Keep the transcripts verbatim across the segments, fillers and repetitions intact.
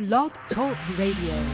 Blog Talk Radio.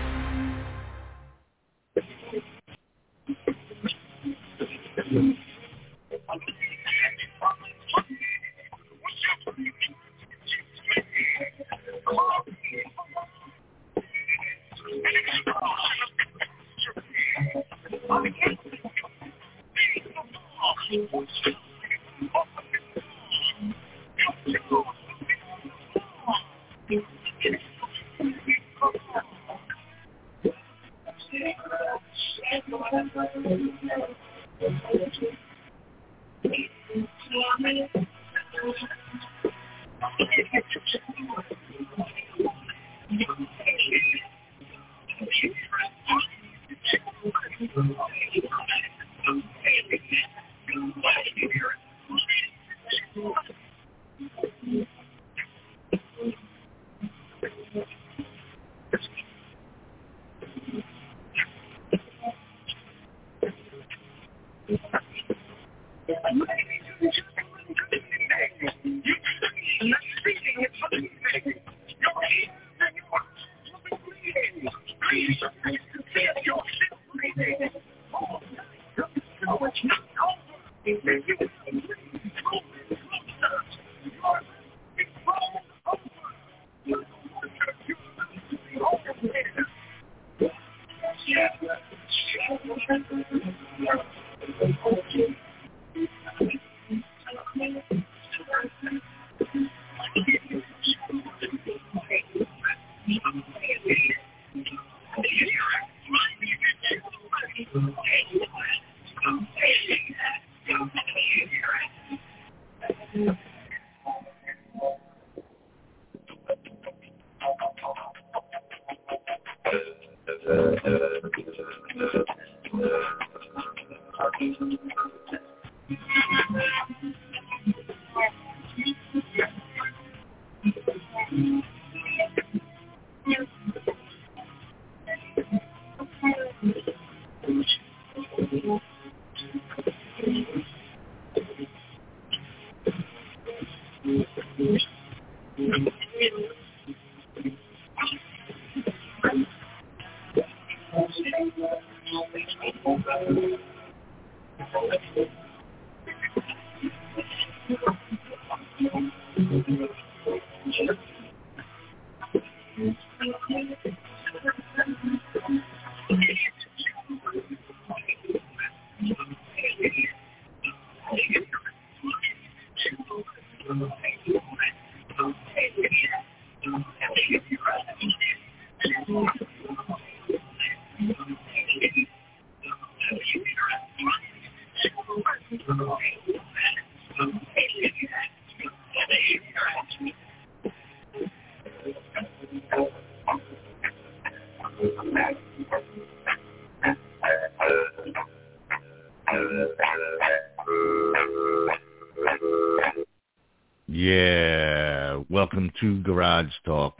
Yeah, welcome to Garage Talk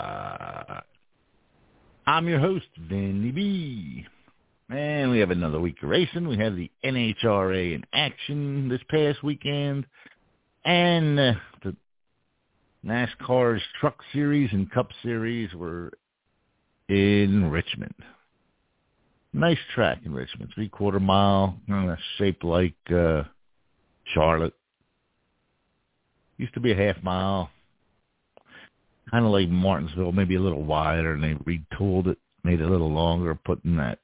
Live. I'm your host, Vinny B. And we have another week of racing. We have the N H R A in action this past weekend. And uh, the NASCAR's Truck Series and Cup Series were in Richmond. Nice track in Richmond, three-quarter mile, uh, shaped like uh, Charlotte. Used to be a half mile, kind of like Martinsville, maybe a little wider, and they retooled it, made it a little longer, putting that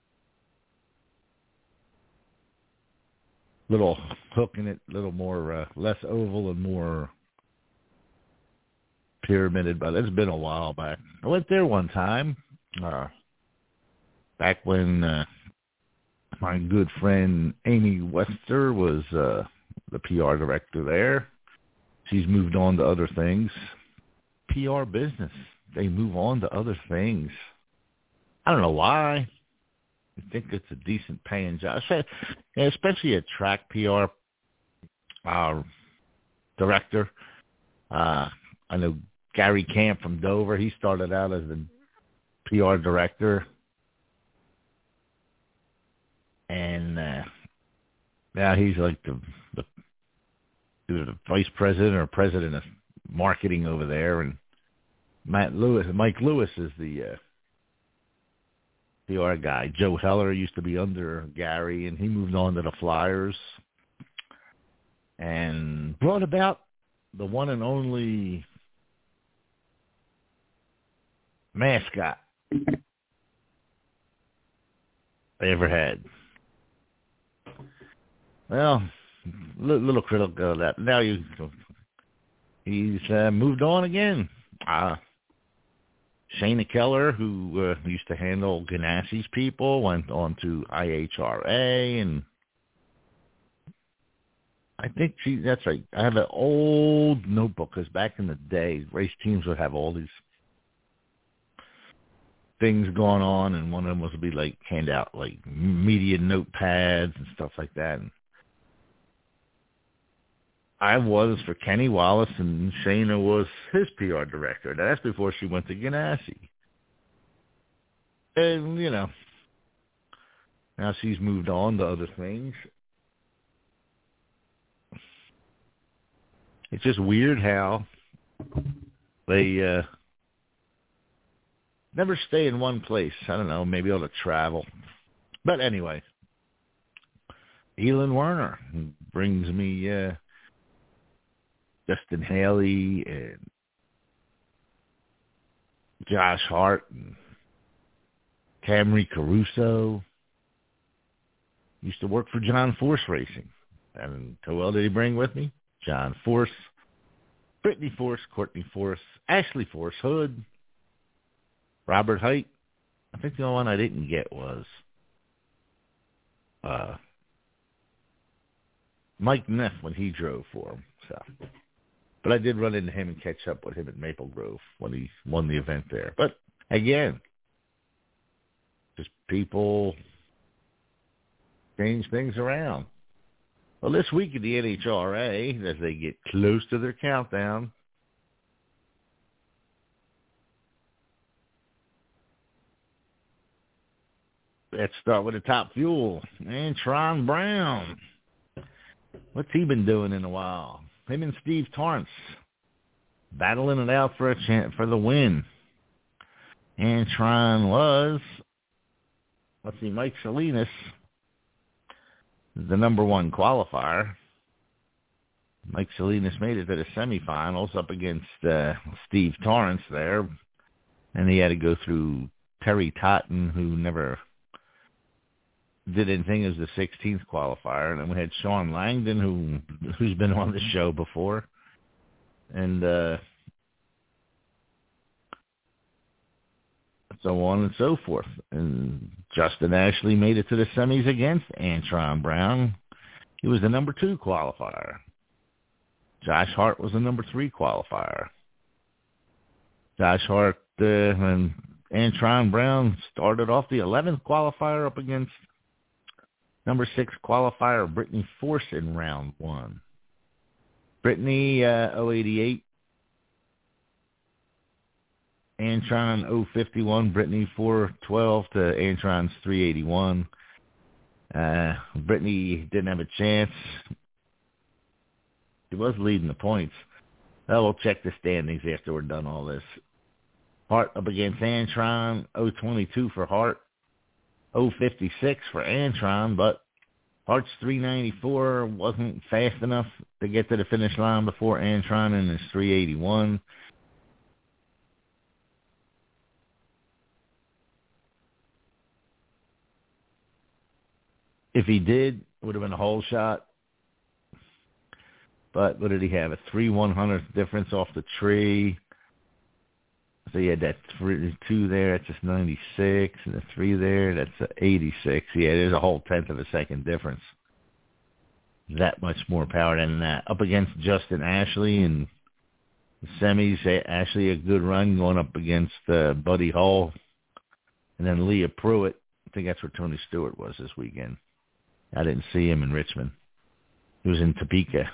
little hook in it, a little more, uh, less oval and more pyramided, but it's been a while back. I went there one time, uh, back when uh, my good friend Amy Wester was uh, the P R director there. She's moved on to other things. P R business. They move on to other things. I don't know why. I think it's a decent paying job, especially a track P R uh, director. Uh, I know Gary Camp from Dover. He started out as the P R director. And uh, now he's like the, the either the vice president or president of marketing over there, and Matt Lewis, Mike Lewis is the uh, P R guy. Joe Heller used to be under Gary, and he moved on to the Flyers and brought about the one and only mascot they ever had. Well, a little critical of that. Now you, he's uh, moved on again. Uh, Shayna Keller, who uh, used to handle Ganassi's people, went on to I H R A, and I think she, that's right. I have an old notebook, because back in the day, race teams would have all these things going on, and one of them was to be like hand out like media notepads and stuff like that. And I was for Kenny Wallace, and Shayna was his P R director. That's before she went to Ganassi. And, you know, now she's moved on to other things. It's just weird how they uh, never stay in one place. I don't know, maybe able to travel. But anyway, Elin Werner brings me uh, Justin Haley and Josh Hart and Camry Caruso. Used to work for John Force Racing. And who else did he bring with me? John Force, Brittany Force, Courtney Force, Ashley Force Hood, Robert Height. I think the only one I didn't get was uh, Mike Neff when he drove for him. So, but I did run into him and catch up with him at Maple Grove when he won the event there. But again, just people change things around. Well, this week at the N H R A, as they get close to their countdown, let's start with the top fuel. And Tron Brown. What's he been doing in a while? Him and Steve Torrance battling it out for a chance for the win. And Tron was, let's see, Mike Salinas, the number one qualifier. Mike Salinas made it to the semifinals up against uh, Steve Torrance there, and he had to go through Terry Totten, who never did anything as the sixteenth qualifier, and then we had Sean Langdon, who who's been on the show before, and uh, so on and so forth. And Justin Ashley made it to the semis against Antron Brown. He was the number two qualifier. Josh Hart was the number three qualifier. Josh Hart uh, and Antron Brown started off the eleventh qualifier up against number six qualifier Brittany Force in round one. Brittany uh, oh eighty-eight. Antron oh fifty-one, Brittany four twelve to Antron's three eighty-one. Uh, Brittany didn't have a chance. She was leading the points. Oh, we'll check the standings after we're done all this. Hart up against Antron, oh twenty-two for Hart, oh fifty-six for Antron, but Hart's three ninety-four wasn't fast enough to get to the finish line before Antron in his three eighty-one. If he did, it would have been a whole shot. But what did he have? A three one hundredth difference off the tree. So you had that three, two there, that's just ninety-six, and the three there, that's eighty-six. Yeah, there's a whole tenth of a second difference. That much more power than that. Up against Justin Ashley in the semis. Ashley a good run going up against uh, Buddy Hull. And then Leah Pruitt. I think that's where Tony Stewart was this weekend. I didn't see him in Richmond. He was in Topeka.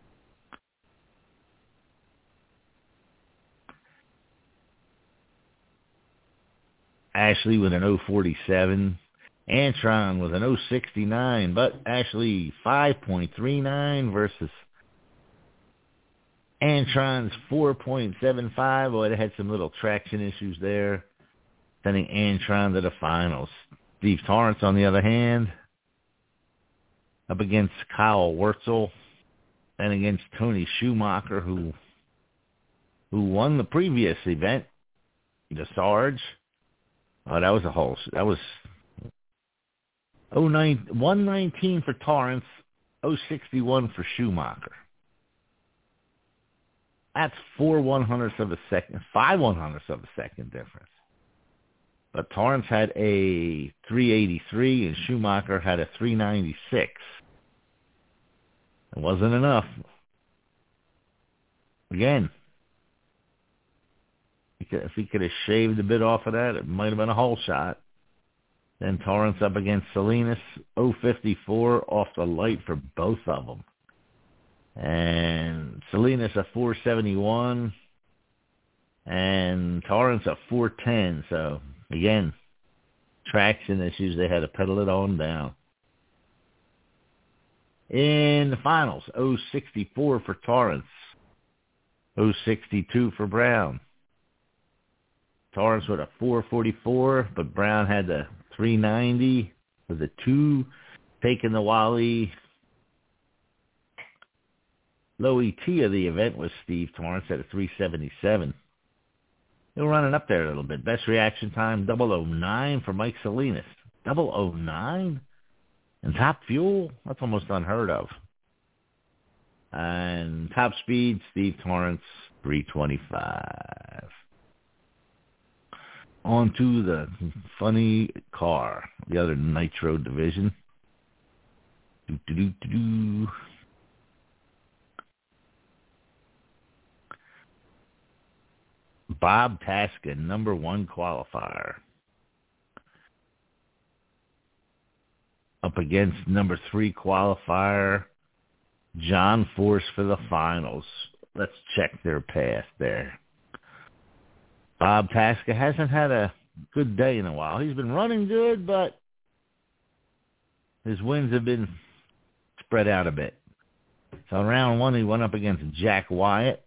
Ashley with an oh forty-seven. Antron with an oh sixty-nine. But Ashley five point three nine versus Antron's four point seven five. Boy, they had some little traction issues there, sending Antron to the finals. Steve Torrence, on the other hand, up against Kyle Wurtzel and against Tony Schumacher, who who won the previous event, the Sarge. Oh, that was a whole, that was one nineteen for Torrance, oh sixty-one for Schumacher. That's four one hundredths of a second, five one hundredths of a second difference. But Torrance had a three eighty-three and Schumacher had a three ninety-six. It wasn't enough. Again, if he could have shaved a bit off of that, it might have been a whole shot. Then Torrance up against Salinas, oh fifty-four off the light for both of them. And Salinas a four seventy-one and Torrance a four ten. So, again, traction issues. They had to pedal it on down. In the finals, oh sixty-four for Torrance, oh sixty-two for Brown. Torrance with a four forty-four, but Brown had the three ninety with a two, taking the Wally. Low E T of the event was Steve Torrance at a three seventy-seven. They were running up there a little bit. Best reaction time, double oh nine for Mike Salinas. double oh nine? And top fuel? That's almost unheard of. And top speed, Steve Torrance, three twenty-five. On to the funny car, the other Nitro division. Do-do-do-do-do. Bob Tasca, number one qualifier, up against number three qualifier, John Force for the finals. Let's check their path there. Bob Tasca hasn't had a good day in a while. He's been running good, but his wins have been spread out a bit. So round one, he went up against Jack Wyatt,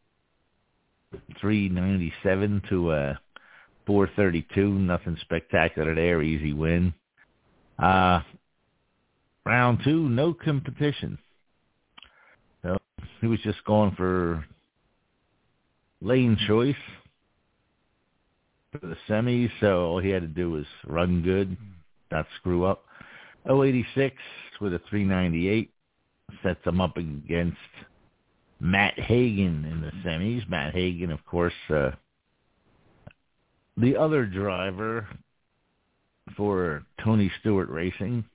three ninety-seven to uh, four thirty-two. Nothing spectacular there. Easy win. Uh, round two, no competition. So he was just going for lane choice for the semis, so all he had to do was run good, not screw up. oh eighty-six with a three ninety-eight sets him up against Matt Hagan in the semis. Matt Hagan, of course, uh, the other driver for Tony Stewart Racing.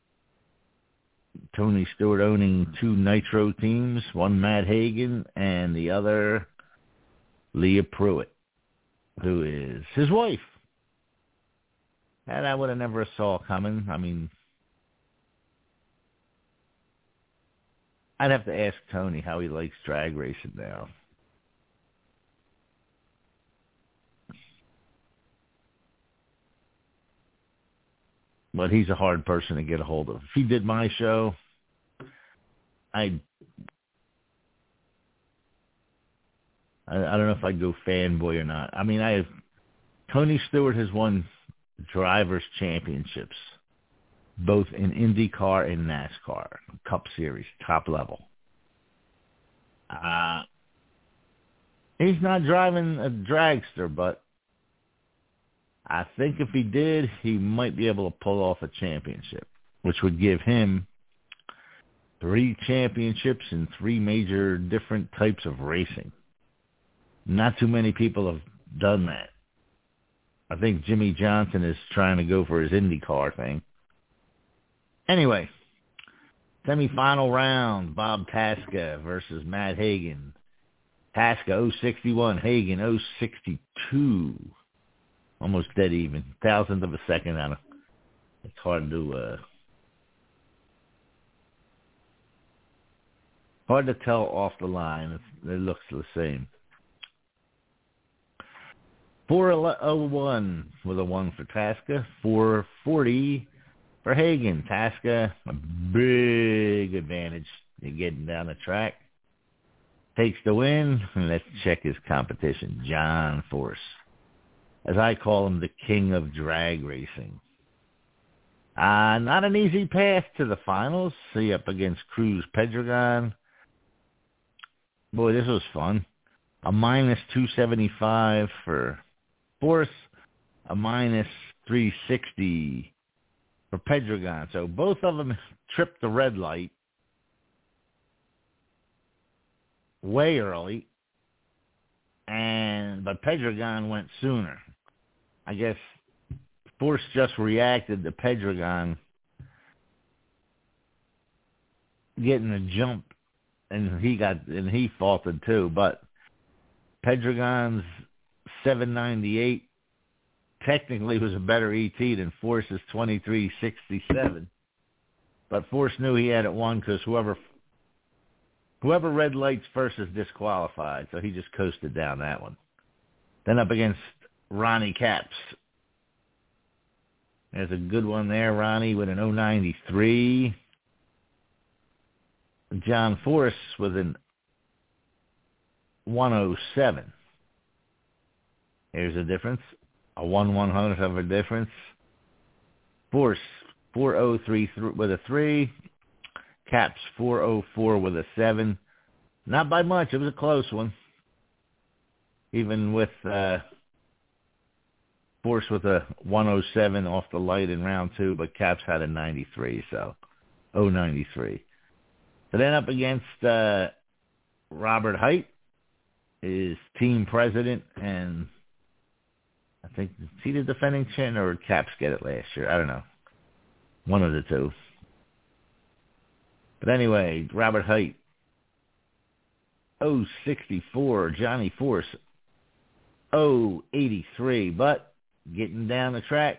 Tony Stewart owning two Nitro teams, one Matt Hagan and the other Leah Pruitt, who is his wife. And I would have never saw coming. I mean, I'd have to ask Tony how he likes drag racing now. But he's a hard person to get a hold of. If he did my show, I'd, I I don't know if I'd go fanboy or not. I mean, I have, Tony Stewart has won drivers' championships, both in IndyCar and NASCAR, Cup Series, top level. Uh, he's not driving a dragster, but I think if he did, he might be able to pull off a championship, which would give him three championships in three major different types of racing. Not too many people have done that. I think Jimmy Johnson is trying to go for his IndyCar thing. Anyway, semifinal round, Bob Tasca versus Matt Hagan. Tasca oh sixty-one, Hagan oh sixty-two. Almost dead even. Thousandth of a second on it. It's hard to uh, hard to tell off the line. It's, it looks the same. four oh one with a one for Tasca. four forty for Hagan. Tasca, a big advantage in getting down the track. takes the win. And let's check his competition, John Force. As I call him, the king of drag racing. Uh, not an easy path to the finals. See, up against Cruz Pedregon. Boy, this was fun. A minus two seventy-five for Force, a minus three sixty for Pedregon. So both of them tripped the red light way early, and but Pedregon went sooner. I guess Force just reacted to Pedregon getting a jump, and he got and he faulted too. But Pedregon's seven ninety-eight technically was a better E T than Force's twenty-three sixty-seven. But Force knew he had it won because whoever whoever red lights first is disqualified, so he just coasted down that one. Then up against Ronnie Capps. There's a good one there, Ronnie, with an oh ninety-three. John Force with an one oh seven. Here's a difference. A one one hundredth of a difference. Force, four oh three with a three. Capps, four oh four with a seven. Not by much. It was a close one. Even with uh, Force with a one oh seven off the light in round two, but Capps had a ninety-three, so oh ninety-three. So then up against uh, Robert Height, his team president, and I think, is he the defending champion, or did Capps get it last year? I don't know. One of the two. But anyway, Robert Height, oh sixty-four. Johnny Force, oh eighty-three. But getting down the track,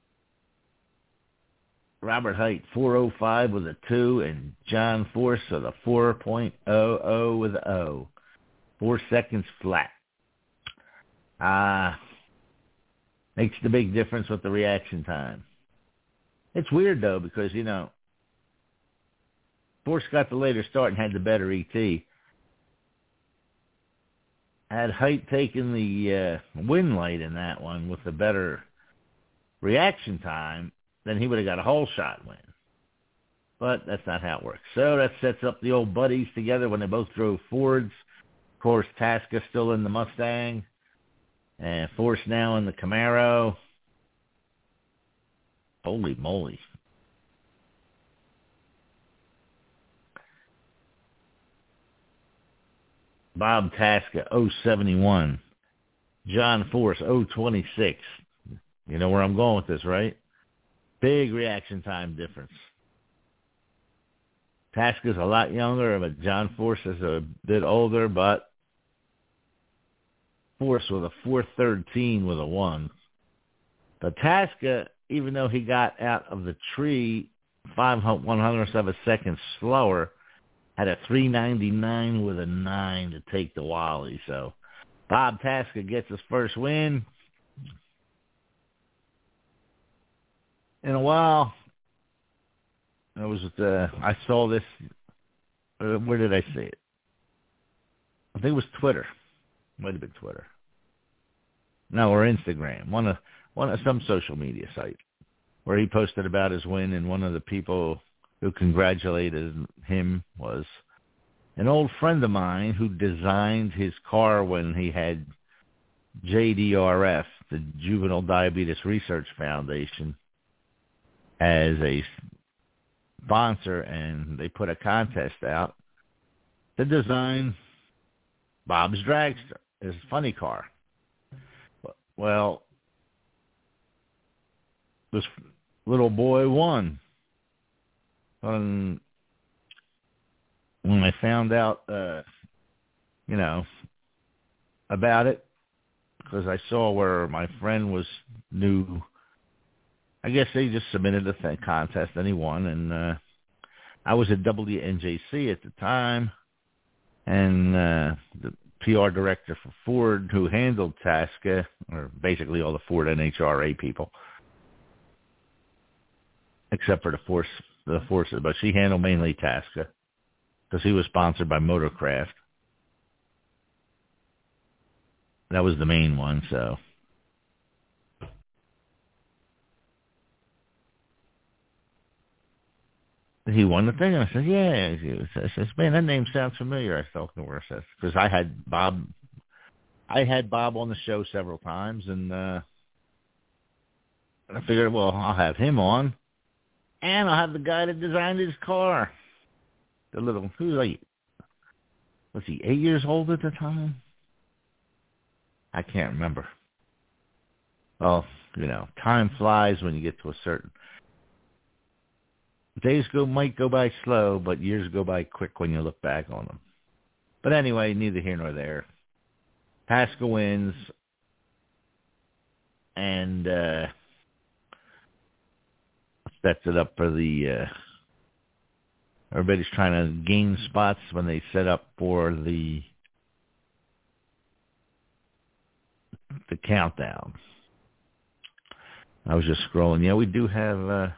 Robert Height, four oh five with a two, and John Force with a four point oh oh with a O. Four seconds flat. Ah... Uh, Makes the big difference with the reaction time. It's weird, though, because, you know, Force got the later start and had the better E T. Had Height taken the uh, win light in that one with the better reaction time, then he would have got a whole shot win. But that's not how it works. So that sets up the old buddies together when they both drove Fords. Of course, Tasca still in the Mustang. And Force now in the Camaro. Holy moly. Bob Tasca, oh seventy-one. John Force, oh twenty-six. You know where I'm going with this, right? Big reaction time difference. Tasca's a lot younger, but John Force is a bit older, but Force with a four thirteen with a one. But Tasca, even though he got out of the tree five one hundredths of a second slower, had a three ninety-nine with a nine to take the Wally. So Bob Tasca gets his first win. In a while, it was uh, I saw this. Uh, where did I see it? I think it was Twitter. Might have been Twitter. No, or Instagram. One of one of some social media site where he posted about his win, and one of the people who congratulated him was an old friend of mine who designed his car when he had J D R F, the Juvenile Diabetes Research Foundation, as a sponsor, and they put a contest out to design Bob's Dragster, his funny car. Well, this little boy won. Um, when I found out, uh, you know, about it, because I saw where my friend was new. I guess they just submitted a th- contest and he won, and uh, I was at W N J C at the time, and uh, the P R director for Ford, who handled Tasca, or basically all the Ford N H R A people, except for the Force, the Forces, but she handled mainly Tasca because he was sponsored by Motorcraft. That was the main one, so. He won the thing, and I said, yeah. I says, man, that name sounds familiar. I felt the worst. Because I had Bob, I had Bob on the show several times, and uh, I figured, well, I'll have him on, and I'll have the guy that designed his car. The little, who was like, was he eight years old at the time? I can't remember. Well, you know, time flies when you get to a certain... Days go might go by slow, but years go by quick when you look back on them. But anyway, neither here nor there. Pascal wins, and uh, sets it up for the... Uh, everybody's trying to gain spots when they set up for the the countdown. I was just scrolling. Yeah, we do have... Uh,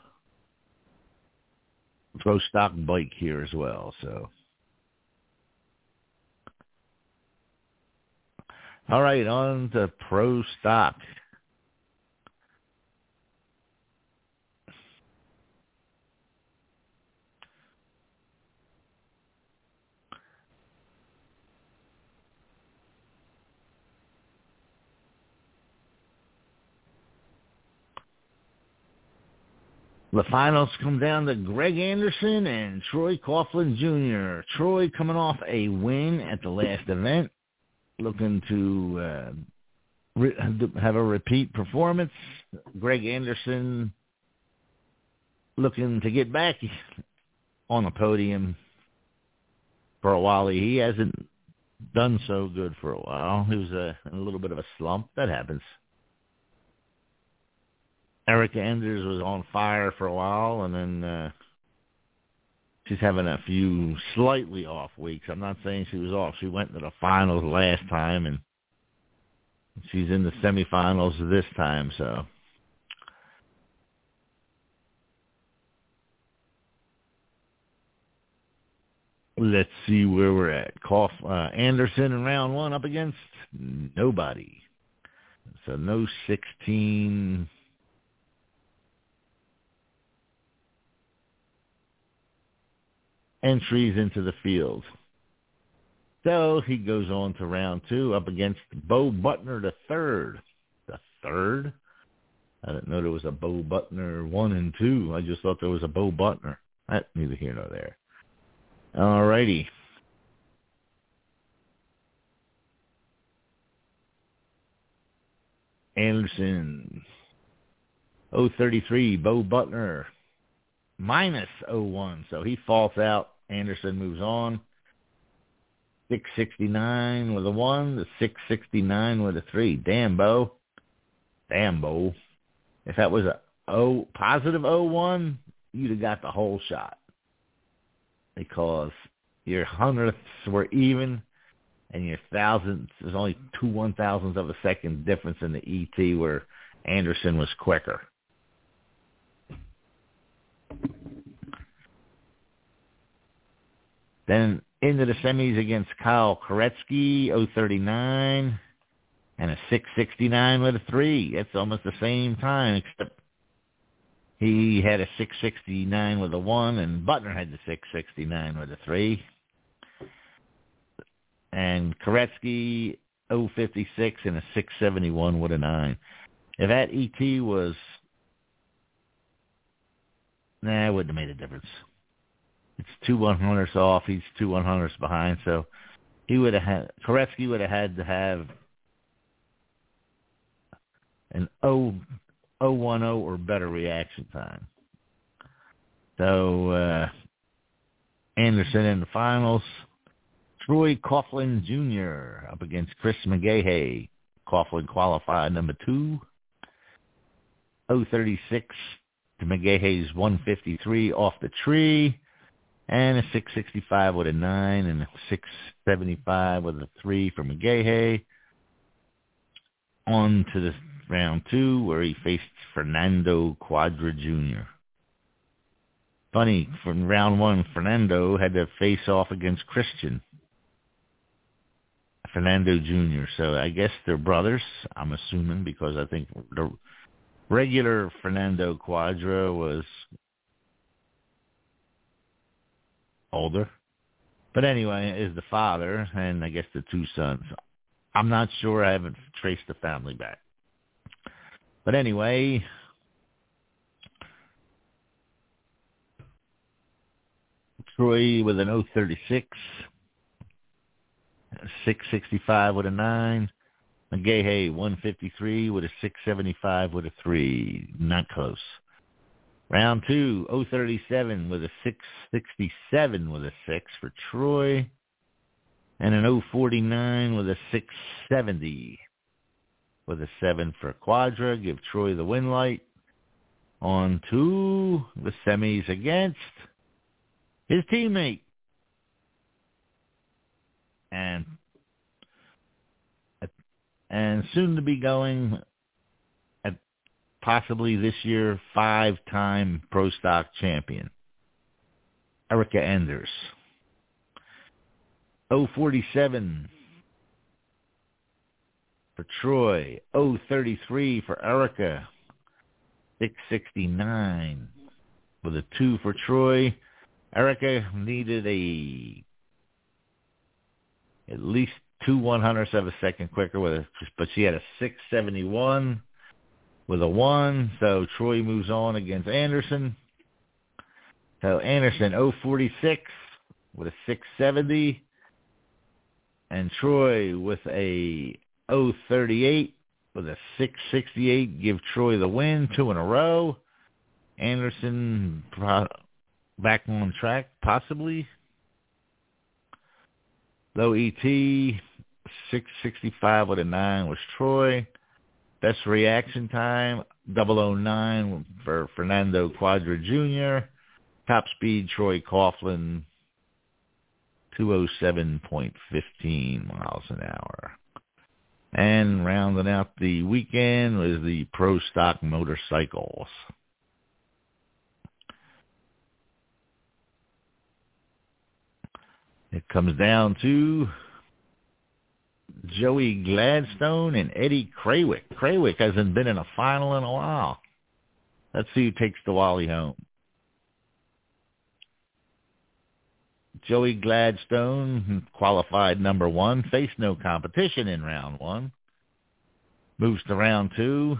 Pro Stock Bike here as well, so. All right, on to Pro Stock. The finals come down to Greg Anderson and Troy Coughlin Junior Troy coming off a win at the last event, looking to uh, re- have a repeat performance. Greg Anderson looking to get back on the podium for a while. He hasn't done so good for a while. He was uh, in a little bit of a slump. That happens. Erica Enders was on fire for a while, and then uh, she's having a few slightly off weeks. I'm not saying she was off. She went to the finals last time, and she's in the semifinals this time, so. Let's see where we're at. Cough, uh, Anderson in round one up against nobody. So no sixteen... entries into the field. So he goes on to round two up against Bo Butner the third. The third? I didn't know there was a Bo Butner one and two. I just thought there was a Bo Butner. That's neither here nor there. All righty. Anderson. oh thirty-three, Bo Butner. Minus oh one, so he falls out. Anderson moves on. six sixty-nine with a one, the six sixty-nine with a three. Damn, Bo. Damn, Bo. If that was a O, positive oh one, you'd have got the whole shot. Because your hundredths were even, and your thousandths, there's only two one-thousandths of a second difference in the E T where Anderson was quicker. Then into the semis against Kyle Koretsky, oh thirty-nine, and a six sixty-nine with a three. It's almost the same time, except he had a six sixty-nine with a one, and Butner had the six sixty-nine with a three. And Koretsky, oh fifty-six, and a six seventy-one with a nine. If that E T was, nah, it wouldn't have made a difference. It's two one-hundredths off. He's two one-hundredths behind. So he would have had, Koretsky would have had to have an oh one oh or better reaction time. So uh, Anderson in the finals. Troy Coughlin Junior up against Chris McGahey. Coughlin qualified number two. oh thirty-six to McGahey's one fifty-three off the tree. And a six sixty-five with a nine and a six seventy-five with a three for McGahey. On to the round two where he faced Fernando Quadra Junior Funny, from round one, Fernando had to face off against Christian. Fernando Junior So I guess they're brothers, I'm assuming, because I think the regular Fernando Quadra was older. But anyway, is the father, and I guess the two sons. I'm not sure. I haven't traced the family back. But anyway, Troy with an oh thirty-six, six sixty-five with a nine. McGahey, one fifty-three with a six seventy-five with a three. Not close. Round two, oh thirty-seven with a six sixty-seven with a six for Troy. And an oh forty-nine with a six seventy with a seven for Quadra. Give Troy the win light. On to the semis against his teammate. And and soon to be going at possibly this year five-time Pro Stock champion, Erica Enders. oh forty-seven for Troy. oh thirty-three for Erica. six sixty-nine with a two for Troy. Erica needed a at least two one hundredths of a second quicker, with a, but she had a six seventy-one with a one. So Troy moves on against Anderson. So Anderson oh forty-six with a six seventy. And Troy with a oh thirty-eight with a six sixty-eight. Give Troy the win, two in a row. Anderson back on track, possibly. Low E T, six sixty-five with a nine was Troy. Best reaction time, double oh nine for Fernando Quadra Junior Top speed, Troy Coughlin, two oh seven point one five miles an hour. And rounding out the weekend was the Pro Stock Motorcycles. It comes down to Joey Gladstone and Eddie Krawiec. Krawiec hasn't been in a final in a while. Let's see who takes the Wally home. Joey Gladstone, qualified number one, faced no competition in round one. Moves to round two.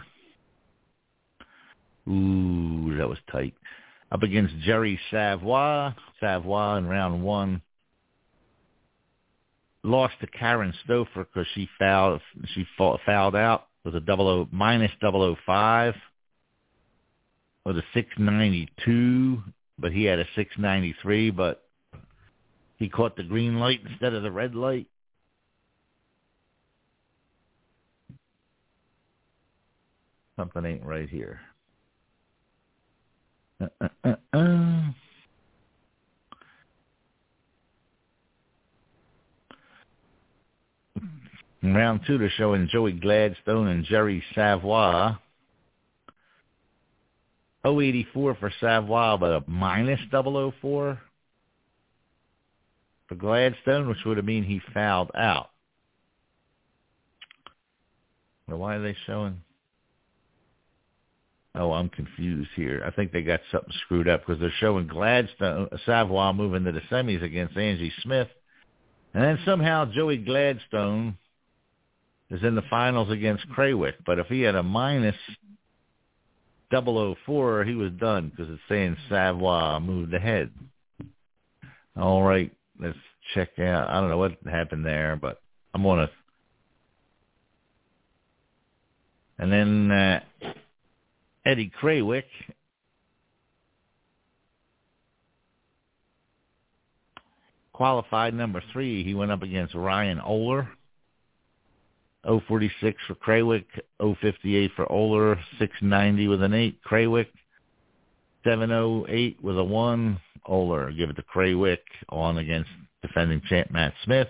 Ooh, that was tight. Up against Jerry Savoy. Savoy in round one lost to Karen Stouffer because she fouled. She fouled out with a double O minus double O five with a six ninety two, but he had a six ninety three. But he caught the green light instead of the red light. Something ain't right here. Uh, uh, uh, uh. In round two, they're showing Joey Gladstone and Jerry Savoy. oh eighty-four for Savoy, but a minus double oh four for Gladstone, which would have mean he fouled out. Well, why are they showing? Oh, I'm confused here. I think they got something screwed up because they're showing Gladstone, Savoy moving to the semis against Angie Smith. And then somehow Joey Gladstone is in the finals against Krawiec. But if he had a minus double oh four, he was done because it's saying Savoy moved ahead. All right, let's check out. I don't know what happened there, but I'm going to. And then uh, Eddie Krawiec qualified number three. He went up against Ryan Oler. oh forty-six for Krawiec, oh fifty-eight for Oler, six ninety with an eight. Krawiec, seven oh eight with a one. Oler, give it to Krawiec on against defending champ Matt Smith.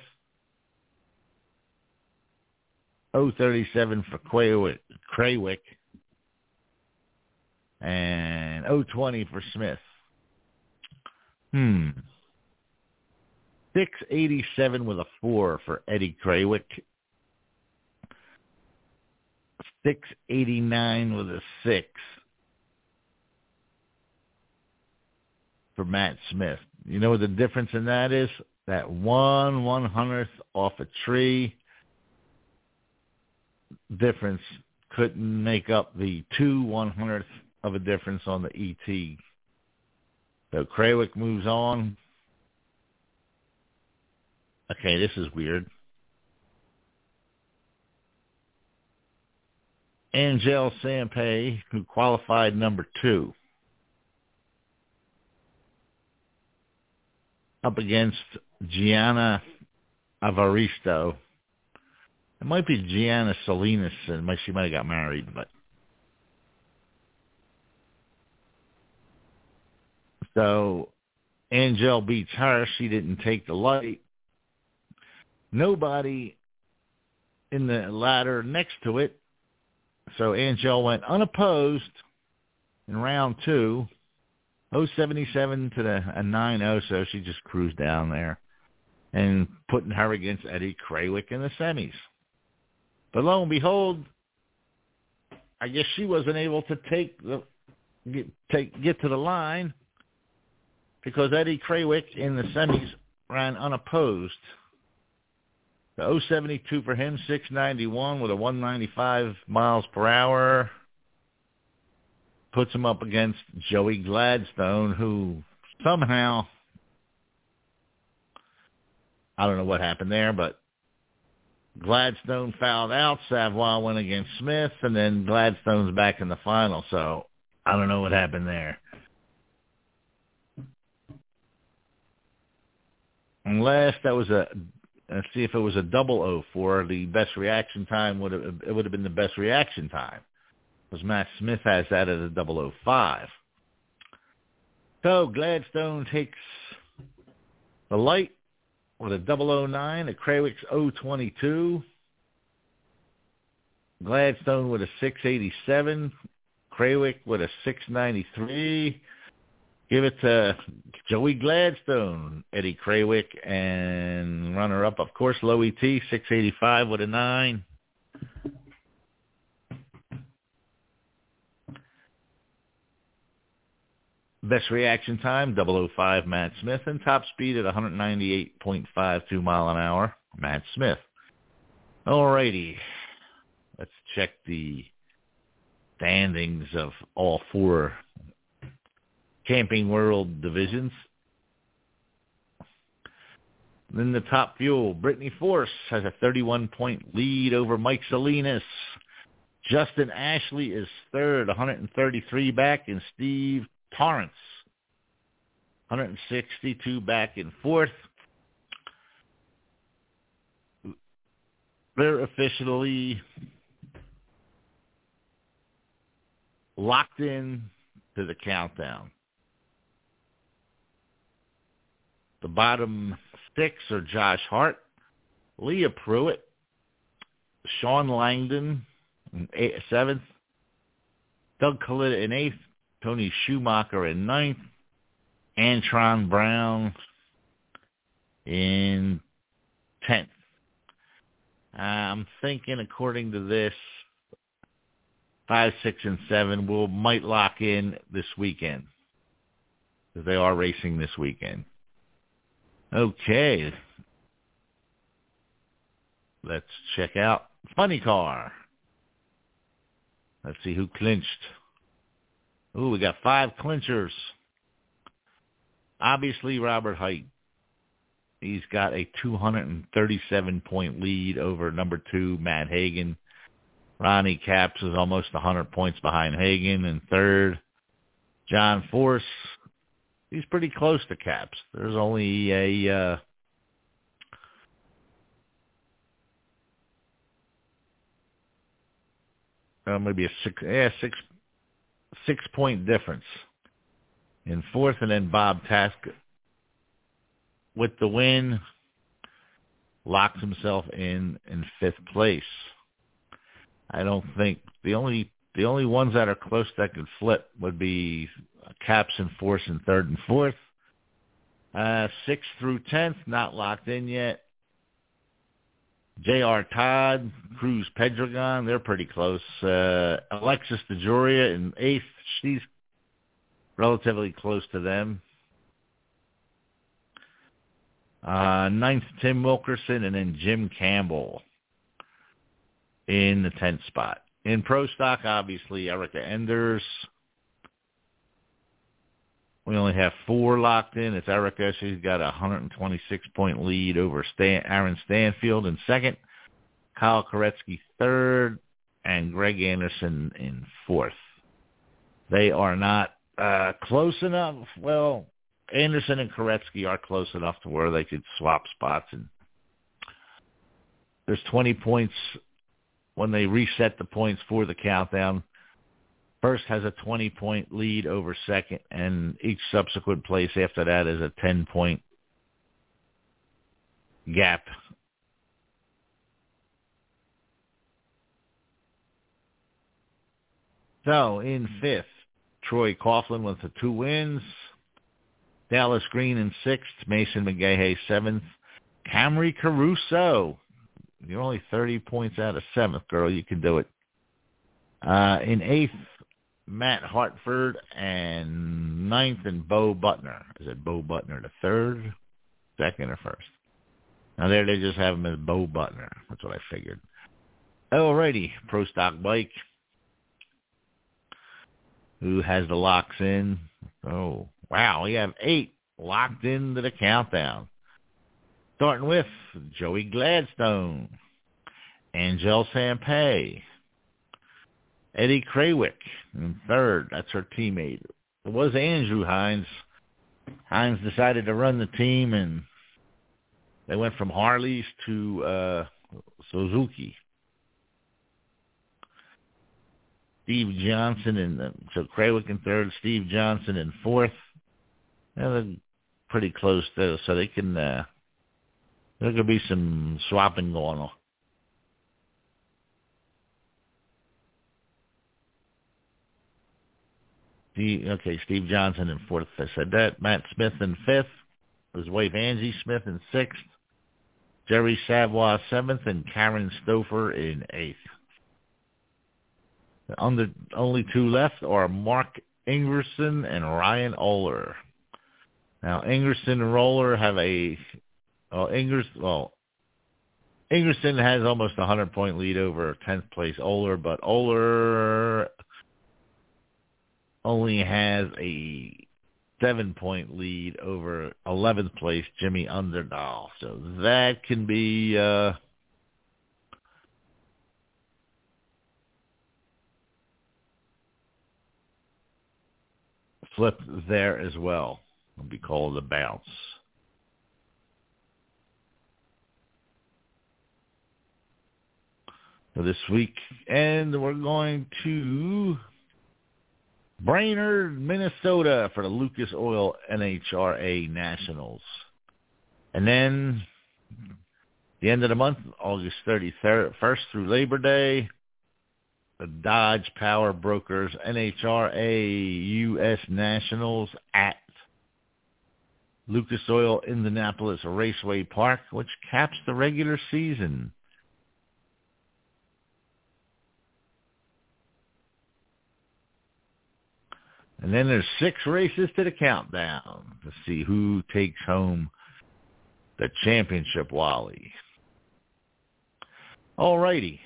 oh thirty-seven for Krawiec, Krawiec, and oh twenty for Smith. Hmm. six eighty-seven with a four for Eddie Krawiec. six eighty-nine with a six for Matt Smith. You know what the difference in that is? That one one hundredth off a tree difference couldn't make up the two one hundredths of a difference on the E T. So Krawiec moves on. Okay, this is weird. Angel Sampey, who qualified number two, up against Gianna Avaristo. It might be Gianna Salinas, and she might have got married, but so Angel beats her. She didn't take the light. Nobody in the ladder next to it. So Angel went unopposed in round two. oh seventy-seven to the a nine oh, so she just cruised down there and putting her against Eddie Krawiec in the semis. But lo and behold, I guess she wasn't able to take the get, take get to the line because Eddie Krawiec in the semis ran unopposed. The oh seventy-two for him, six ninety-one with a one ninety-five miles per hour. Puts him up against Joey Gladstone, who somehow, I don't know what happened there, but Gladstone fouled out. Savoy went against Smith, and then Gladstone's back in the final, so I don't know what happened there. Unless that was a, let's see if it was a double oh four, the best reaction time would have, it would have been the best reaction time. Because Matt Smith has that at a double oh five. So Gladstone takes the light with a double oh nine, a Krawiec's oh twenty-two. Gladstone with a six eighty-seven, Krawiec with a six ninety-three. Give it to Joey Gladstone, Eddie Krawiec, and runner-up, of course, Low E T, six eighty-five with a nine. Best reaction time, double oh five, Matt Smith, and top speed at one ninety-eight point five two mile an hour, Matt Smith. Alrighty, let's check the standings of all four Camping World divisions. Then the top fuel, Brittany Force has a thirty-one point lead over Mike Salinas. Justin Ashley is third, one thirty-three back, and Steve Torrance, one sixty-two back in fourth. They're officially locked in to the countdown. The bottom six are Josh Hart, Leah Pruitt, Sean Langdon in eighth, seventh, Doug Kalitta in eighth, Tony Schumacher in ninth, Antron Brown in tenth. I'm thinking, according to this, five, six, and seven will might lock in this weekend because they are racing this weekend. Okay, let's check out Funny Car. Let's see who clinched. Ooh, we got five clinchers. Obviously, Robert Hight. He's got a two thirty-seven point lead over number two, Matt Hagan. Ronnie Capps is almost one hundred points behind Hagan. And third, John Force. He's pretty close to Capps. There's only a uh, uh, maybe a six, yeah, six, six point difference in fourth, and then Bob Task with the win locks himself in in fifth place. I don't think the only the only ones that are close that could flip would be Capps and Force in third and fourth. Uh, sixth through tenth, not locked in yet. J R. Todd, Cruz Pedregon, they're pretty close. Uh, Alexis DeJoria in eighth, she's relatively close to them. Uh, ninth, Tim Wilkerson, and then Jim Campbell in the tenth spot. In Pro Stock, obviously, Erica Enders. We only have four locked in. It's Erica. She's got a one hundred twenty-six point lead over Stan, Aaron Stanfield in second, Kyle Koretsky third, and Greg Anderson in fourth. They are not uh, close enough. Well, Anderson and Koretsky are close enough to where they could swap spots. And there's twenty points when they reset the points for the countdown. First has a twenty-point lead over second, and each subsequent place after that is a ten-point gap. So, in fifth, Troy Coughlin with the two wins. Dallas Green in sixth. Mason McGahey seventh. Camry Caruso. You're only thirty points out of seventh, girl. You can do it. Uh, in eighth, Matt Hartford, and ninth, and Bo Butner. Is it Bo Butner the third, second, or first? Now there they just have him as Bo Butner. That's what I figured. Alrighty, Pro Stock Bike. Who has the locks in? Oh, wow, we have eight locked into the countdown. Starting with Joey Gladstone, Angel Sampay, Eddie Krawick in third. That's her teammate. It was Andrew Hines. Hines decided to run the team, and they went from Harleys to uh, Suzuki. Steve Johnson in the, so Krawick in third, Steve Johnson in fourth. Yeah, they're pretty close though, so they can. Uh, there could be some swapping going on. Steve, okay, Steve Johnson in fourth. I said that. Matt Smith in fifth. His wife Angie Smith in sixth. Jerry Savoy seventh, and Karen Stouffer in eighth. Under, only two left are Mark Ingerson and Ryan Oler. Now, Ingerson and Roller have a well, Ingers, well, Ingerson has almost a hundred-point lead over tenth place Oler, but Oler only has a seven-point lead over eleventh place Jimmy Underdahl. So that can be uh, flipped there as well. It'll be called a bounce. For this week, and we're going to Brainerd, Minnesota for the Lucas Oil N H R A Nationals. And then the end of the month, August thirty-first through Labor Day, the Dodge Power Brokers N H R A U S Nationals at Lucas Oil Indianapolis Raceway Park, which caps the regular season. And then there's six races to the countdown to see who takes home the championship, Wally. All righty.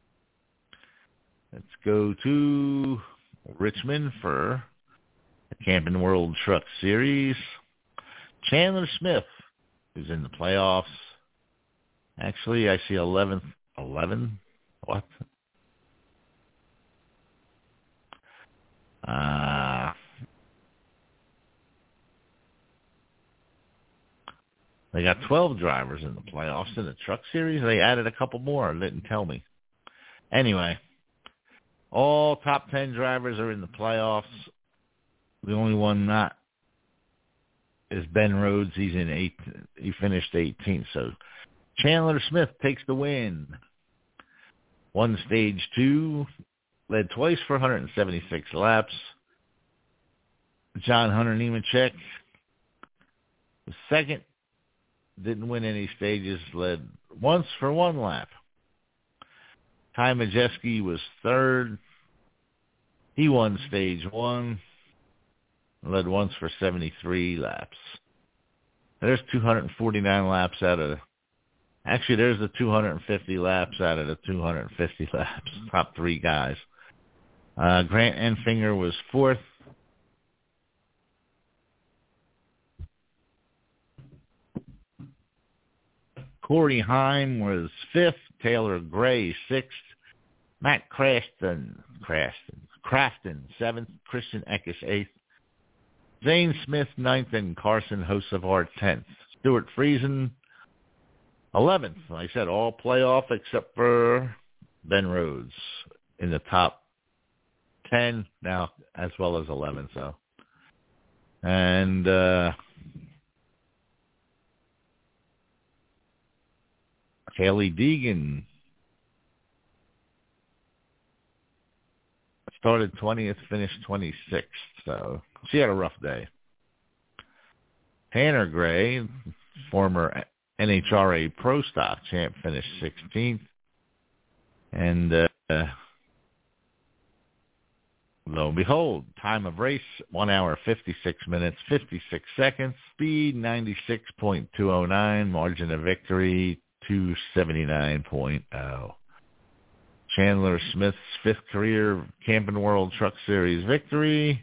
Let's go to Richmond for the Camping World Truck Series. Chandler Smith, who's in the playoffs. Actually, I see eleventh. eleven? What? Uh, they got twelve drivers in the playoffs in the Truck Series. They added a couple more. They didn't tell me. Anyway, all top ten drivers are in the playoffs. The only one not is Ben Rhodes. He's in eight. He finished eighteenth. So Chandler Smith takes the win. Won stage two. Led twice for one hundred seventy-six laps. John Hunter Nemechek second, didn't win any stages, led once for one lap. Ty Majeski was third. He won stage one, led once for seventy-three laps. There's two hundred forty-nine laps out of, actually there's the two hundred fifty laps out of the two hundred fifty laps, top three guys. Uh, Grant Enfinger was fourth. Corey Heim was fifth. Taylor Gray sixth. Matt Crafton, Crafton, Crafton seventh. Christian Eckes eighth. Zane Smith ninth and Carson Hocevar tenth. Stuart Friesen eleventh. Like I said, all playoff except for Ben Rhodes in the top ten now as well as eleven. So, and uh, Haley Deegan started twentieth, finished twenty-sixth, so she had a rough day. Tanner Gray, former N H R A Pro Stock champ, finished sixteenth. And uh, lo and behold, time of race, one hour, fifty-six minutes, fifty-six seconds, speed, ninety-six point two oh nine, margin of victory, two seventy-nine point oh. Chandler Smith's fifth career Camping World Truck Series victory.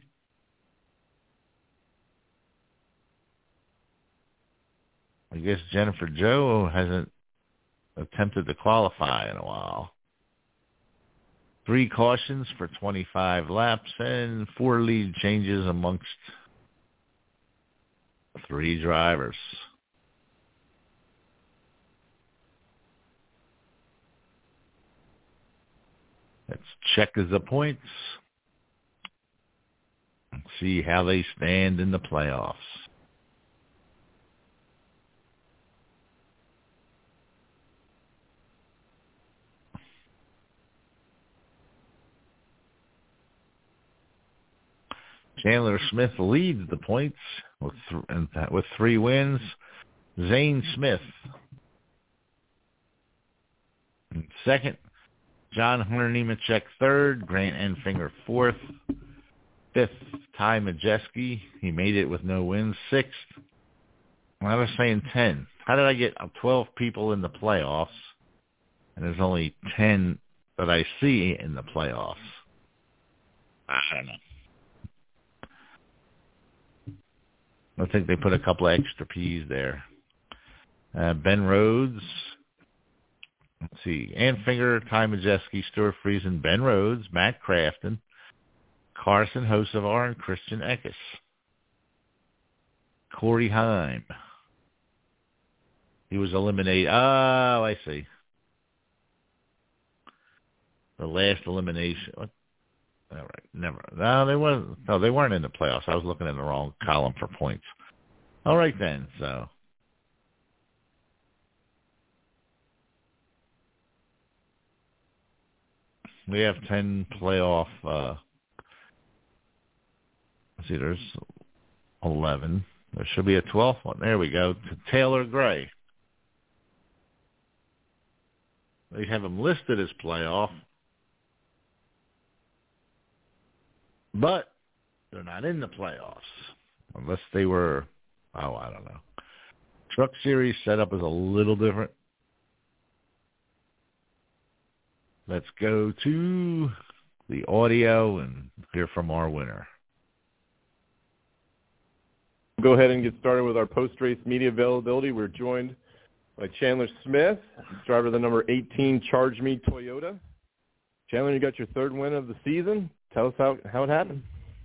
I guess Jennifer Joe hasn't attempted to qualify in a while. Three cautions for twenty-five laps and four lead changes amongst three drivers. Let's check the points and see how they stand in the playoffs. Chandler Smith leads the points with th- with three wins. Zane Smith in second. John Hunter Nemechek third. Grant Enfinger fourth. Fifth, Ty Majeski. He made it with no wins. Sixth, I was saying ten. How did I get twelve people in the playoffs and there's only ten that I see in the playoffs? I don't know. I think they put a couple of extra P's there. Uh, Ben Rhodes. Let's see. Enfinger, Ty Majeski, Stuart Friesen, Ben Rhodes, Matt Crafton, Carson Hocevar, and Christian Eckes. Corey Heim. He was eliminated. Oh, I see. The last elimination. What? All right, never. No, they weren't. No, they weren't in the playoffs. I was looking in the wrong column for points. All right then. So we have ten playoff. Uh, let's see, there's eleven. There should be a twelfth one. There we go. To Taylor Gray. They have him listed as playoff, but they're not in the playoffs unless they were, oh, I don't know. Truck Series setup is a little different. Let's go to the audio and hear from our winner. Go ahead and get started with our post-race media availability. We're joined by Chandler Smith, driver of the number eighteen Charge Me Toyota. Chandler, you got your third win of the season. Tell us how, how it happened.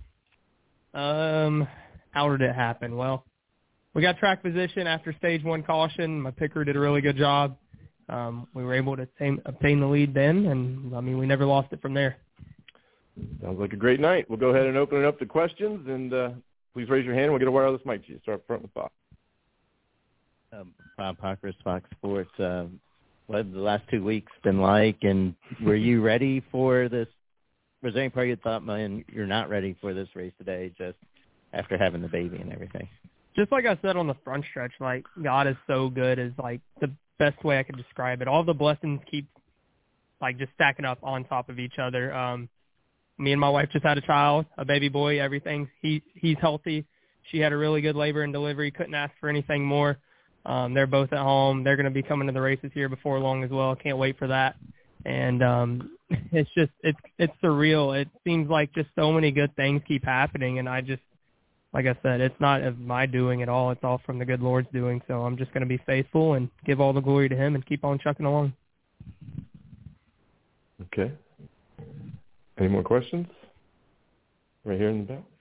Um, how did it happen? Well, we got track position after stage one caution. My picker did a really good job. Um, we were able to obtain, obtain the lead then, and, I mean, we never lost it from there. Sounds like a great night. We'll go ahead and open it up to questions, and uh, please raise your hand. We'll get a wireless mic to you. Start front with Bob. Um, Bob Parker, Fox Sports. Uh, what have the last two weeks been like, and were you ready for this? Was there any part you thought, man, you're not ready for this race today just after having the baby and everything? just like I said on the front stretch, like God is so good is like the best way I could describe it. All the blessings keep like just stacking up on top of each other. Um, me and my wife just had a child, a baby boy, everything. He he's healthy. She had a really good labor and delivery. Couldn't ask for anything more. Um, they're both at home. They're going to be coming to the races here before long as well. Can't wait for that. And um, it's just it's it's surreal. It seems like just so many good things keep happening, and I just, like I said, it's not of my doing at all. It's all from the good Lord's doing. So I'm just going to be faithful and give all the glory to Him and keep on trucking along. Okay. Any more questions? Right here in the back.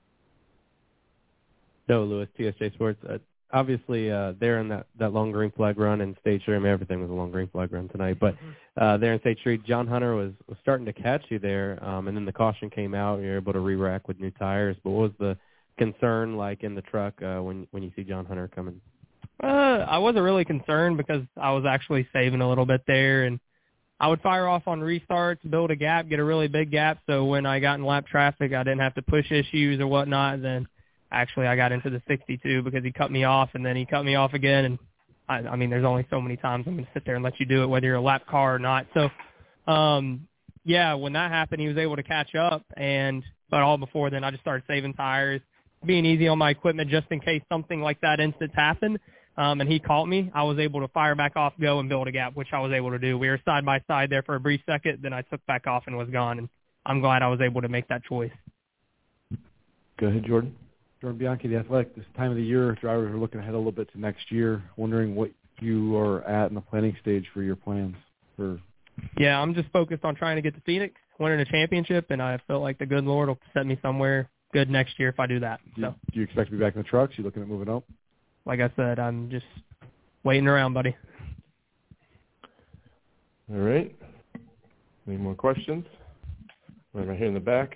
Joe Lewis, T S J Sports. Uh, obviously, uh, there in that, that long green flag run in State Street, I mean, everything was a long green flag run tonight, but uh, there in State Street, John Hunter was, was starting to catch you there, um, and then the caution came out. You were able to re-rack with new tires. But what was the concern like in the truck uh, when when you see John Hunter coming? Uh, I wasn't really concerned because I was actually saving a little bit there, and I would fire off on restarts, build a gap, get a really big gap, so when I got in lap traffic, I didn't have to push issues or whatnot. And then actually I got into the sixty-two because he cut me off, and then he cut me off again. And I, I mean, there's only so many times I'm going to sit there and let you do it, whether you're a lap car or not. So, um, yeah, when that happened, he was able to catch up. And but all before then, I just started saving tires, being easy on my equipment just in case something like that instance happened. Um, and he caught me. I was able to fire back off, go, and build a gap, which I was able to do. We were side by side there for a brief second. Then I took back off and was gone. And I'm glad I was able to make that choice. Go ahead, Jordan. Jordan Bianchi, The Athletic. This time of the year, drivers are looking ahead a little bit to next year, wondering what you are at in the planning stage for your plans. For Yeah, I'm just focused on trying to get to Phoenix, winning a championship, and I feel like the good Lord will set me somewhere good next year if I do that. Do, So, do you expect to be back in the trucks? You looking at moving up? like I said, I'm just waiting around, buddy. All right. Any more questions? Right, right here in the back.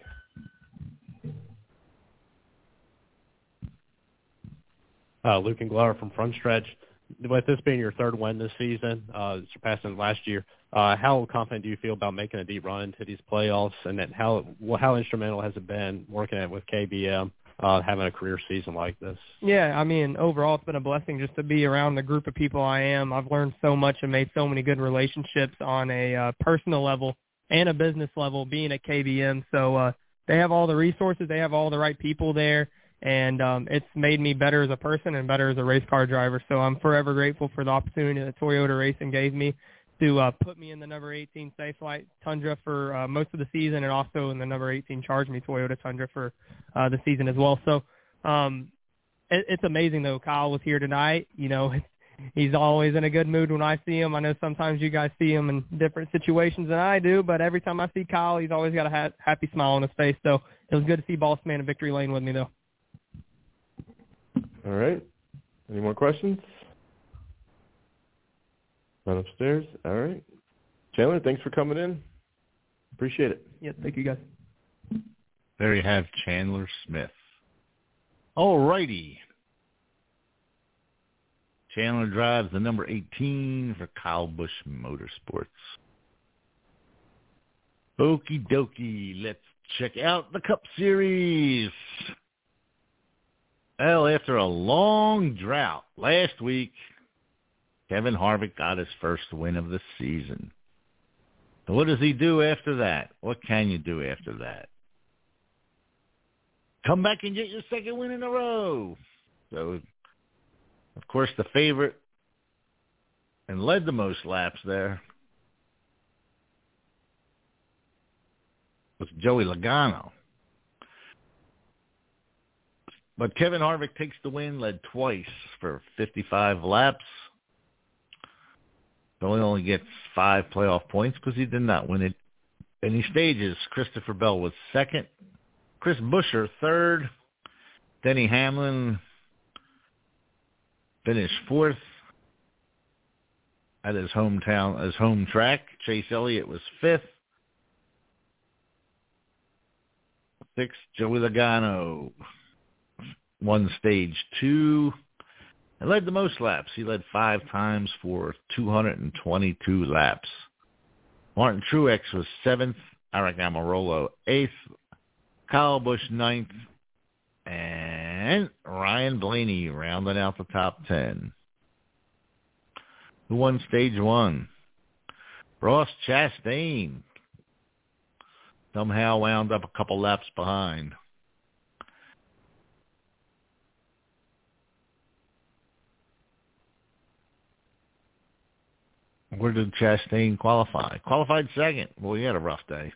Uh, Luke and Glover from Front Stretch. With this being your third win this season, uh, surpassing last year, uh, how confident do you feel about making a deep run into these playoffs, and that how how instrumental has it been working at with K B M, uh, having a career season like this? Yeah, I mean, overall, it's been a blessing just to be around the group of people I am. I've learned so much and made so many good relationships on a uh, personal level and a business level being at K B M. So uh, they have all the resources. They have all the right people there. And um, it's made me better as a person and better as a race car driver. So I'm forever grateful for the opportunity that Toyota Racing gave me to uh, put me in the number eighteen Safe Flight Tundra for uh, most of the season, and also in the number eighteen Charge Me Toyota Tundra for uh, the season as well. So um, it, it's amazing, though. Kyle was here tonight. You know, he's always in a good mood when I see him. I know sometimes you guys see him in different situations than I do, but every time I see Kyle, he's always got a ha- happy smile on his face. So it was good to see Boss Man in victory lane with me, though. All right. Any more questions? Not upstairs. All right. Chandler, thanks for coming in. Appreciate it. Yeah, thank you, guys. There you have Chandler Smith. All righty. Chandler drives the number eighteen for Kyle Busch Motorsports. Okie dokie. Let's check out the Cup Series. Well, after a long drought last week, Kevin Harvick got his first win of the season. So what does he do after that? What can you do after that? Come back and get your second win in a row. So, of course, the favorite and led the most laps there was Joey Logano. But Kevin Harvick takes the win, led twice for fifty-five laps. So he only gets five playoff points because he did not win it any stages. Christopher Bell was second. Chris Buescher third. Denny Hamlin finished fourth at his hometown, his home track. Chase Elliott was fifth. Sixth, Joey Logano won stage two and led the most laps. He led five times for two hundred twenty-two laps. Martin Truex was seventh, Aric Almirola eighth, Kyle Busch ninth, and And Ryan Blaney rounding out the top ten. Who won stage one? Ross Chastain somehow wound up a couple laps behind. Where did Chastain qualify? Qualified second. Well, he had a rough day.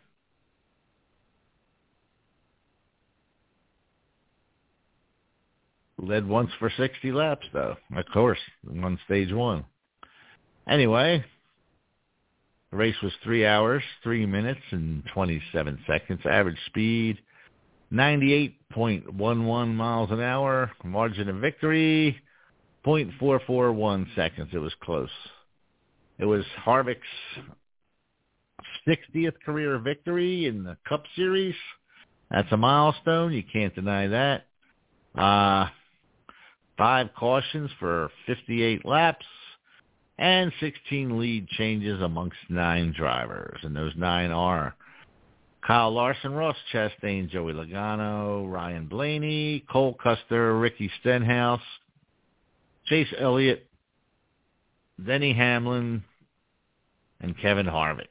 Led once for sixty laps, though. Of course, won stage one. Anyway, the race was three hours, three minutes, and twenty-seven seconds. Average speed, ninety-eight point one one miles an hour. Margin of victory, zero point four four one seconds. It was close. It was Harvick's sixtieth career victory in the Cup Series. That's a milestone. You can't deny that. Uh, five cautions for fifty-eight laps and sixteen lead changes amongst nine drivers. And those nine are Kyle Larson, Ross Chastain, Joey Logano, Ryan Blaney, Cole Custer, Ricky Stenhouse, Chase Elliott, Denny Hamlin, and Kevin Harvick.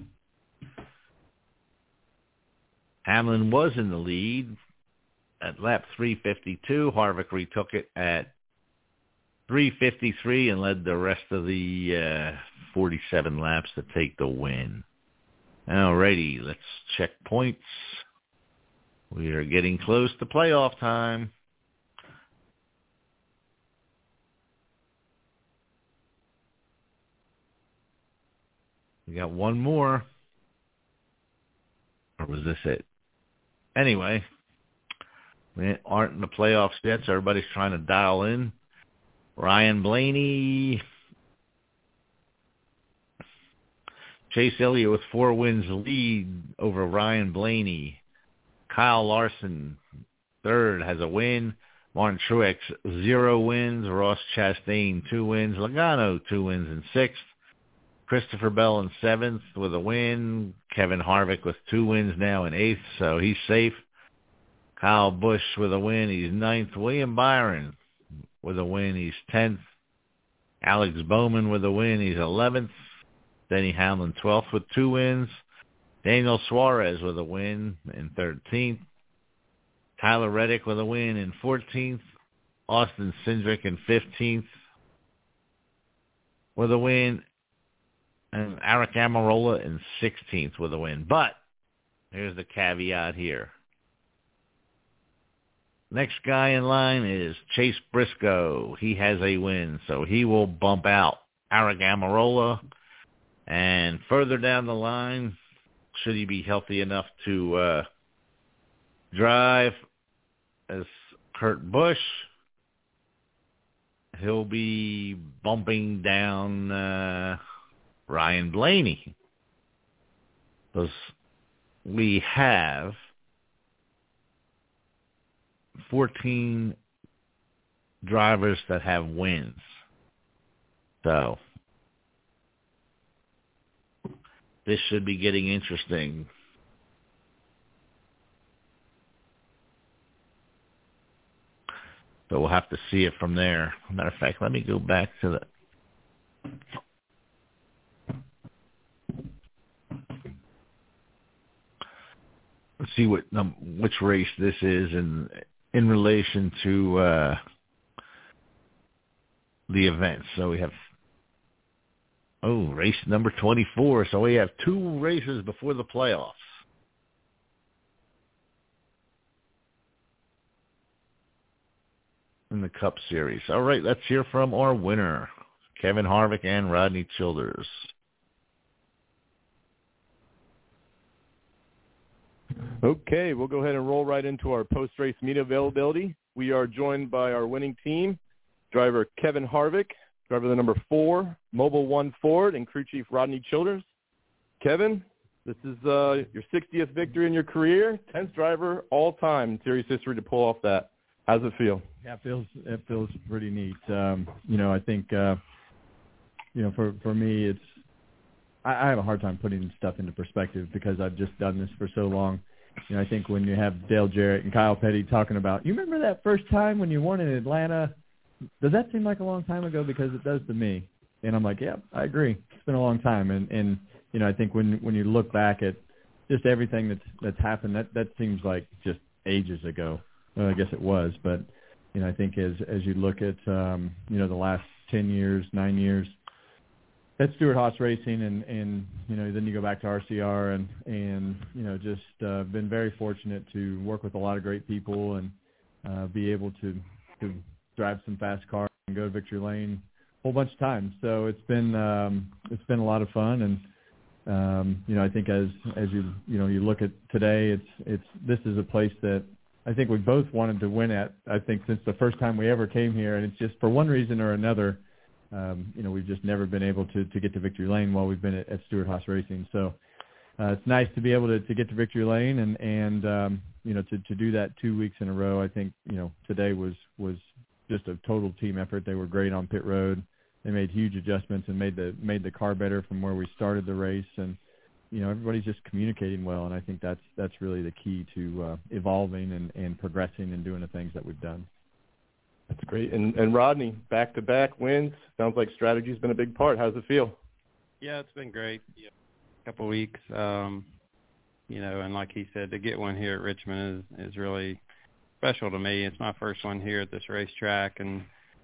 Hamlin was in the lead at lap three fifty-two. Harvick retook it at three fifty-three and led the rest of the uh, forty-seven laps to take the win. Alrighty, let's check points. We are getting close to playoff time. We got one more. Or was this it? Anyway, we aren't in the playoffs yet, so everybody's trying to dial in. Ryan Blaney, Chase Elliott with four wins lead over Ryan Blaney. Kyle Larson, third, has a win. Martin Truex, zero wins. Ross Chastain, two wins. Logano, two wins in sixth. Christopher Bell in seventh with a win. Kevin Harvick with two wins now in eighth, so he's safe. Kyle Busch with a win. He's ninth. William Byron with a win. He's tenth. Alex Bowman with a win. He's eleventh. Denny Hamlin, twelfth with two wins. Daniel Suarez with a win in thirteenth. Tyler Reddick with a win in fourteenth. Austin Cindric in fifteenth with a win. And Aric Almirola in sixteenth with a win. But here's the caveat here. Next guy in line is Chase Briscoe. He has a win, so he will bump out Aric Almirola. And further down the line, should he be healthy enough to uh, drive, as Kurt Busch, he'll be bumping down uh, Ryan Blaney. Because we have fourteen drivers that have wins. So this should be getting interesting. So we'll have to see it from there. Matter of fact, let me go back to the let's see what um, which race this is in in relation to uh, the event. So we have oh race number twenty-four. So we have two races before the playoffs. In the Cup Series. All right, let's hear from our winner, Kevin Harvick and Rodney Childers. Okay, we'll go ahead and roll right into our post-race media availability. We are joined by our winning team, driver Kevin Harvick, driver the number four, Mobil one Ford, and crew chief Rodney Childers. Kevin, this is uh, your sixtieth victory in your career, tenth driver all time in series history to pull off that. How's it feel? Yeah, it feels it feels pretty neat. Um, you know, I think uh, you know for for me, it's I, I have a hard time putting stuff into perspective because I've just done this for so long. you know, I think when you have Dale Jarrett and Kyle Petty talking about, you remember that first time when you won in Atlanta? Does that seem like a long time ago? Because it does to me. And I'm like, yeah, I agree. It's been a long time. And, and you know, I think when when you look back at just everything that's that's happened, that, that seems like just ages ago. Well, I guess it was. But, you know, I think as as you look at, um, you know, the last ten years, nine years, that's Stewart-Haas Racing, and, and, you know, then you go back to R C R and, and you know, just uh, been very fortunate to work with a lot of great people and uh, be able to, to drive some fast cars and go to Victory Lane a whole bunch of times. So it's been um, it's been a lot of fun, and um, you know, I think as as you you know you look at today, it's it's this is a place that I think we both wanted to win at. I think since the first time we ever came here, and it's just for one reason or another. Um, you know, we've just never been able to, to get to Victory Lane while we've been at, at Stewart-Haas Racing. So uh, it's nice to be able to, to get to Victory Lane and, and um, you know, to, to do that two weeks in a row. I think, you know, today was, was just a total team effort. They were great on pit road. They made huge adjustments and made the made the car better from where we started the race. And, you know, everybody's just communicating well, and I think that's that's really the key to uh, evolving and, and progressing and doing the things that we've done. That's great. And, and Rodney, back-to-back wins. Sounds like strategy's been a big part. How's it feel? Yeah, it's been great. Yeah. A couple of weeks, um, you know, and like he said, to get one here at Richmond is, is really special to me. It's my first one here at this racetrack, and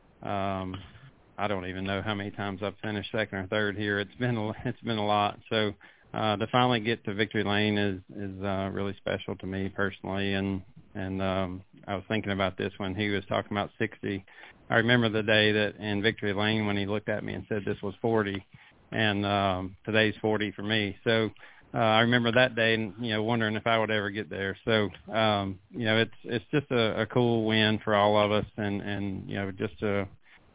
um, I don't even know how many times I've finished second or third here. It's been a, it's been a lot. So uh, to finally get to Victory Lane is is uh, really special to me personally, and and um, I was thinking about this when he was talking about sixty. I remember the day that in Victory Lane when he looked at me and said this was forty, and um, today's forty for me. So uh, I remember that day, and you know, wondering if I would ever get there. So um, you know, it's it's just a, a cool win for all of us, and and you know, just to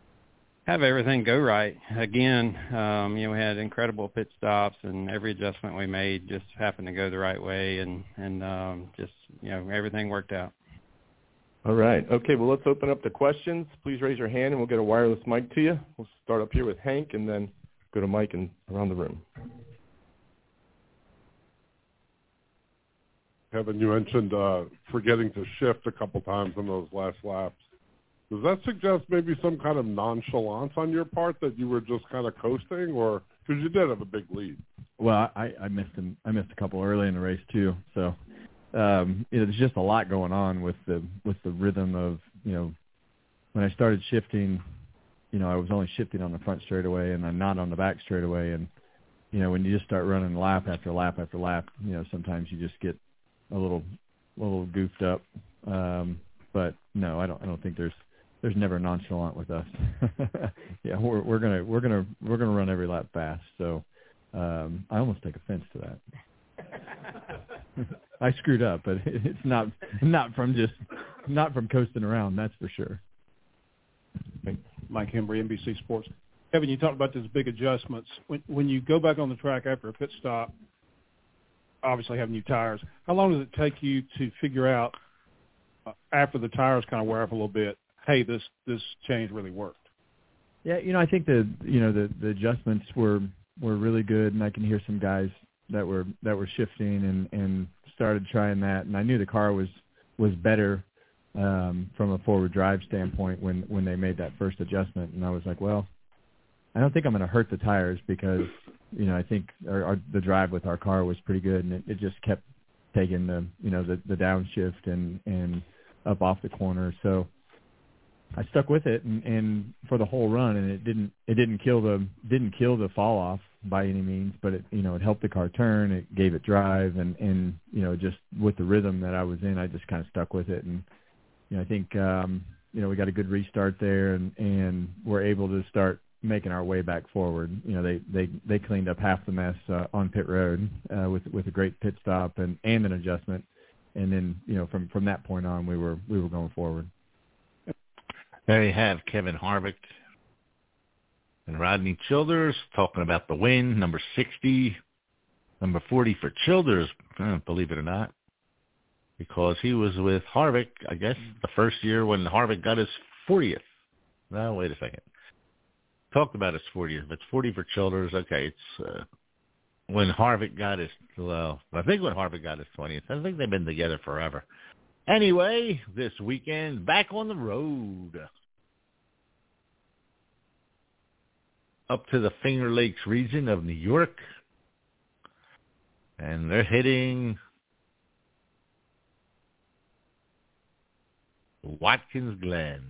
have everything go right again. Um, you know, we had incredible pit stops, and every adjustment we made just happened to go the right way, and and um, just you know, everything worked out. All right. Okay. Well, let's open up the questions. Please raise your hand, and we'll get a wireless mic to you. We'll start up here with Hank, and then go to Mike and around the room. Kevin, you mentioned uh, forgetting to shift a couple times on those last laps. Does that suggest maybe some kind of nonchalance on your part that you were just kind of coasting, or because you did have a big lead? Well, I, I missed him. I missed a couple early in the race too. So um, you know, there's just a lot going on with the with the rhythm of, you know, when I started shifting, you know, I was only shifting on the front straightaway and I'm not on the back straightaway. And you know, when you just start running lap after lap after lap, you know, sometimes you just get a little a little goofed up. Um, but no, I don't. I don't think there's. There's never nonchalant with us. yeah, we're we're gonna we're gonna we're gonna run every lap fast. So um, I almost take offense to that. I screwed up, but it's not not from just not from coasting around. That's for sure. Mike Hembry, N B C Sports. Kevin, you talked about those big adjustments. When when you go back on the track after a pit stop, obviously having new tires, how long does it take you to figure out uh, after the tires kind of wear off a little bit, hey, this this change really worked? Yeah, you know, I think the you know the, the adjustments were were really good, and I can hear some guys that were that were shifting and, and started trying that, and I knew the car was was better um, from a forward drive standpoint when when they made that first adjustment, and I was like, well, I don't think I'm going to hurt the tires because you know I think our, our, the drive with our car was pretty good, and it, it just kept taking the you know the, the downshift and and up off the corner, so I stuck with it and, and for the whole run, and it didn't it didn't kill the didn't kill the fall off by any means, but it you know it helped the car turn, it gave it drive, and, and you know just with the rhythm that I was in, I just kind of stuck with it, and you know I think um, you know we got a good restart there, and, and we're able to start making our way back forward. You know they they, they cleaned up half the mess uh, on pit road uh, with with a great pit stop and, and an adjustment, and then you know from, from that point on we were we were going forward. There you have Kevin Harvick and Rodney Childers talking about the win, number sixty, number forty for Childers, believe it or not, because he was with Harvick, I guess, the first year when Harvick got his fortieth. No, wait a second. Talked about his fortieth, but it's forty for Childers. Okay, it's uh, when Harvick got his, well, I think when Harvick got his twentieth. I think they've been together forever. Anyway, this weekend, back on the road. Up to the Finger Lakes region of New York. And they're hitting Watkins Glen.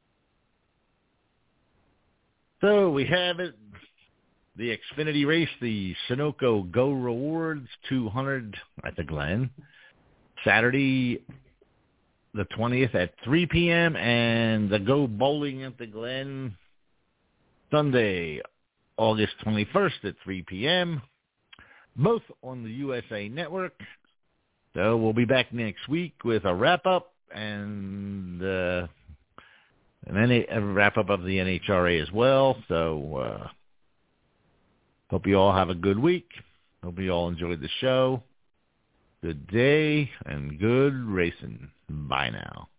So we have it. The Xfinity race, the Sunoco Go Rewards two hundred at the Glen. Saturday the twentieth at three p.m. and the Go Bowling at the Glen Sunday, August twenty-first at three p.m., both on the U S A Network. So we'll be back next week with a wrap-up and uh, an N- a wrap-up of the N H R A as well. So uh, hope you all have a good week. Hope you all enjoyed the show. Good day and good racing. Bye now.